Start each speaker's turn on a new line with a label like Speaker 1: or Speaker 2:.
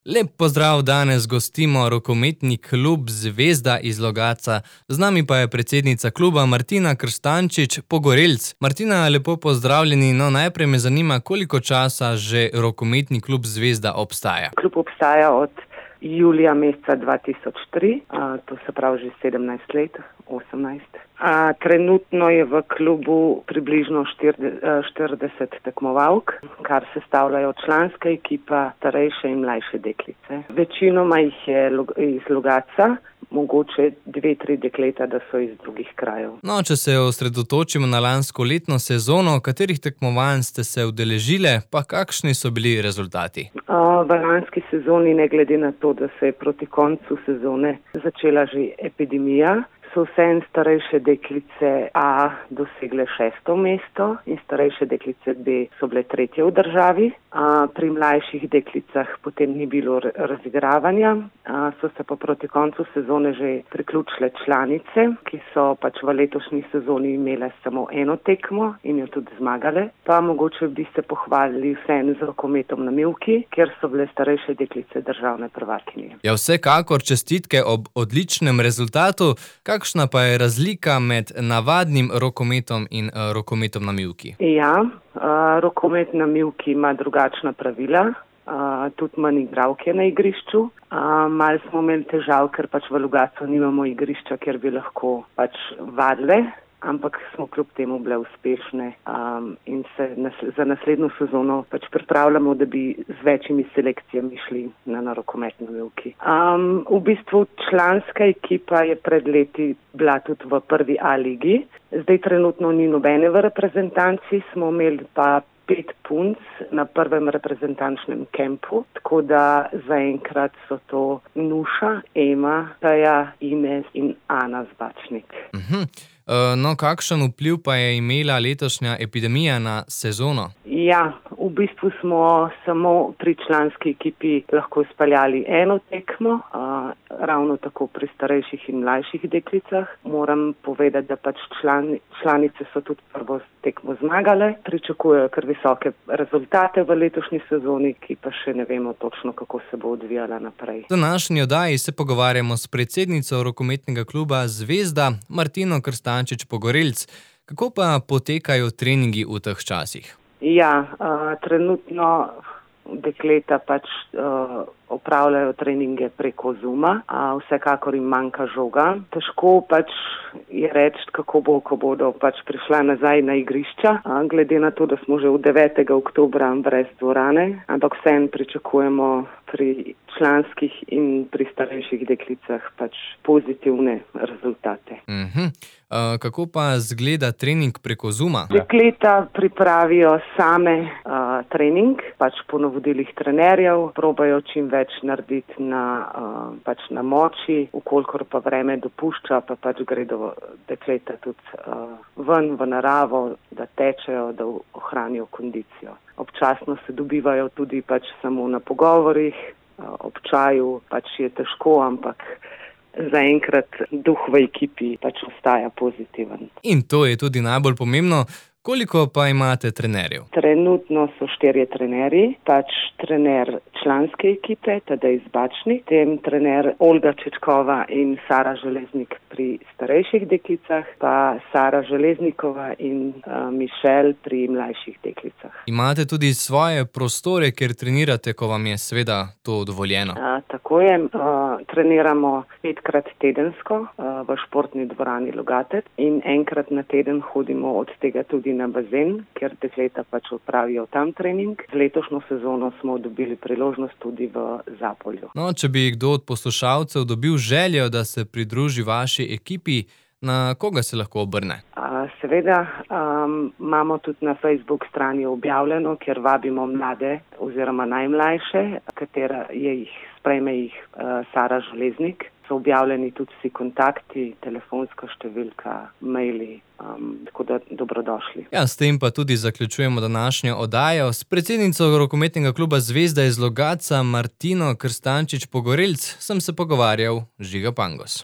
Speaker 1: Lep pozdrav, danes gostimo rokometni klub Zvezda iz Logatca. Z nami pa je predsednica kluba Martina Krstančič Pogorelc. Martina, lepo pozdravljeni. No, najprej me zanima, koliko časa že rokometni klub Zvezda obstaja.
Speaker 2: Klub obstaja od julija meseca 2003, to se pravi že 17 let, 18. Trenutno je v klubu približno 40 tekmovalk, kar sestavljajo članska ekipa, starejše in mlajše deklice. Večinoma jih je iz Logatca, mogoče 2-3 dekleta, da so iz drugih krajev.
Speaker 1: No, če se osredotočimo na lansko letno sezono, katerih tekmovanj ste se udeležile, pa kakšni so bili rezultati?
Speaker 2: V lanski sezoni, ne glede na to, da se je proti koncu sezone začela že epidemija, so vse starejše deklice A dosegle 6. mesto in starejše deklice B so bile 3. v državi. Pri mlajših deklicah potem ni bilo razigravanja, so se pa proti koncu sezone že priključile članice, ki so pač v letošnji sezoni imele samo eno tekmo in jo tudi zmagale. Pa mogoče bi se pohvalili vseeno z rokometom na mivki, kjer so bile starejše deklice državne prvakinje.
Speaker 1: Ja, vsekakor čestitke ob odličnem rezultatu. Kakšna pa je razlika med navadnim rokometom in rokometom na mivki?
Speaker 2: Ja, rokomet na mivki ima drugačna pravila, tudi manj igralk je na igrišču. Malo smo imeli težav, ker pač v Logatcu nimamo igrišča, kjer bi lahko pač vadile, ampak smo kljub temu bile uspešne in se za naslednjo sezono pač pripravljamo, da bi z večjimi selekcijami šli na rokomet na mivki. V bistvu članska ekipa je pred leti bila tudi v prvi A ligi. Zdaj trenutno ni nobene v reprezentanci, smo imeli pa 5 punc na prvem reprezentančnem kempu, tako da zaenkrat so to Nuša, Ema, Taja, Ines in Ana Zbačnik.
Speaker 1: No, kakšen vpliv pa je imela letošnja epidemija na sezono?
Speaker 2: Ja, v bistvu smo samo pri članski ekipi lahko speljali eno tekmo, ravno tako pri starejših in mlajših deklicah. Moram povedati, da pač članice so tudi prvo tekmo zmagale, pričakujejo kar visoke rezultate v letošnji sezoni, ki pa še ne vemo točno, kako se bo odvijala naprej.
Speaker 1: V današnji oddaji se pogovarjamo s predsednico rokometnega kluba Zvezda, Martino Krstančič Pogorelc. Kako pa potekajo treningi v teh časih?
Speaker 2: Ja, trenutno dekleta pač opravljajo treninge preko Zooma, vsekakor jim manjka žoga. Težko pač je reči, kako bo, ko bodo pač prišla nazaj na igrišča, glede na to, da smo že od 9. oktobra brez dvorane, ampak vseeno pričakujemo pri članskih in pri starejših deklicah pač pozitivne rezultate.
Speaker 1: Kako pa izgleda trening preko Zooma?
Speaker 2: Dekleta pripravijo same trening, pač po navodilih trenerjev, probajo čim več narediti na moči, ukolikor pa vreme dopušča, pa pač gredo dekleta tudi ven v naravo, da tečejo, da ohranijo kondicijo. Občasno se dobivajo tudi pač samo na pogovorih, ob čaju pač je težko, ampak zaenkrat duh v ekipi pač ostaja pozitiven. In
Speaker 1: to je tudi najbolj pomembno. Koliko pa imate trenerjev?
Speaker 2: Trenutno so 4 trenerji, pač trener članske ekipe, Tadej Zbačnik, potem trener Olga Čečkova in Sara Železnik pri starejših deklicah, pa Sara Železnikova in Mišel pri mlajših deklicah.
Speaker 1: Imate tudi svoje prostore, kjer trenirate, ko vam je seveda to dovoljeno?
Speaker 2: Tako je, treniramo 5-krat tedensko v športni dvorani Logatec in enkrat na teden hodimo od tega tudi na bazen, ker dekleta pač opravijo tam trening. Z letošnjo sezono smo dobili priložnost tudi v Zapolju.
Speaker 1: No, če bi kdo od poslušalcev dobil željo, da se pridruži vaši ekipi, na koga se lahko obrne?
Speaker 2: Seveda imamo tudi na Facebook strani objavljeno, kjer vabimo mlade oziroma najmlajše, katera sprejme jih Sara Železnik. So objavljeni tudi vsi kontakti, telefonska številka, maili, tako da dobrodošli.
Speaker 1: Ja, s tem pa tudi zaključujemo današnjo oddajo. S predsednico rokometnega kluba Zvezda iz Logatca, Martino Krstančič Pogorelc, sem se pogovarjal Žiga Pangos.